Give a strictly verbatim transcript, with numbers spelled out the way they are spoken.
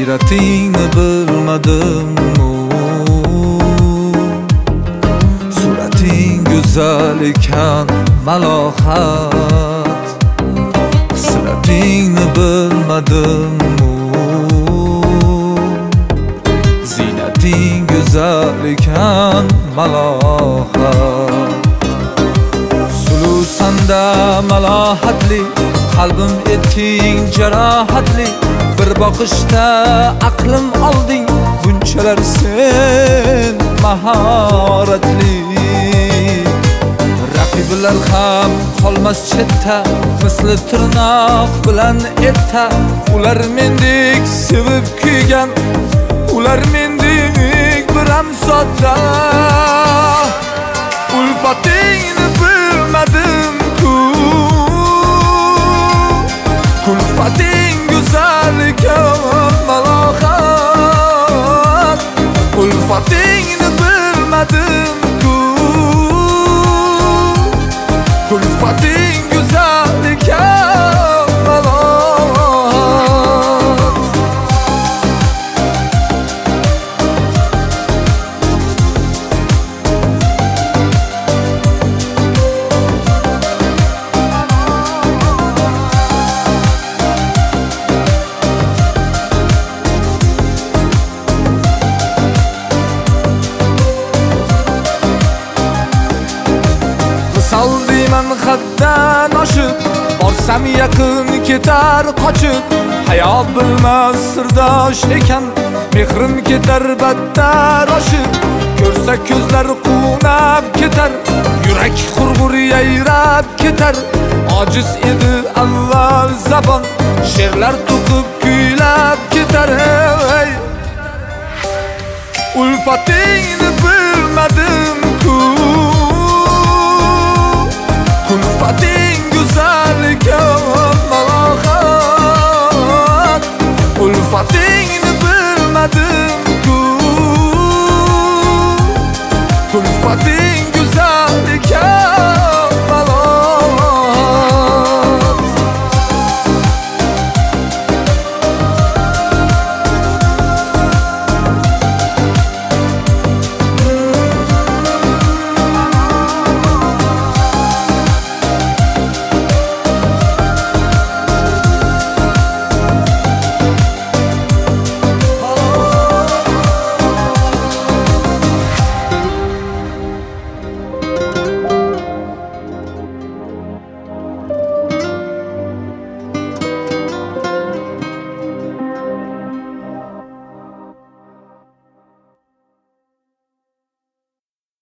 siyratingni bilmadim. Surating go'zal ekan malohat, siratingni bilmadim. Zinating go'zal ekan malohat. Sulusanda malohatli, qalbim etding jarohatli. Bir boqishda aqlim olding, bunchalar sen mahoratli. Raqiblar ham qolmas chetda, misli tirnoq bilan etda. Ular mendek sevib kuygan, ular mendek biram sodda. Ulfatingni bilmadim-ku, kulfating go'zal ekan malohat. Ulfatingni bilmadim-ku, kulfating go'zal ekan malohat. Saldiman xatdan oshib, borsam yaqin ketar qochib. Hayot bilmas sirdosh ekan, mehrim ketar battar oshib. Ko'rsa ko'zlar quvnab ketar, yurak qurg'ur yayrab ketar. Ojiz edi avval zabon, she'rlar to'qib kuylab ketar. Ulfatingni bil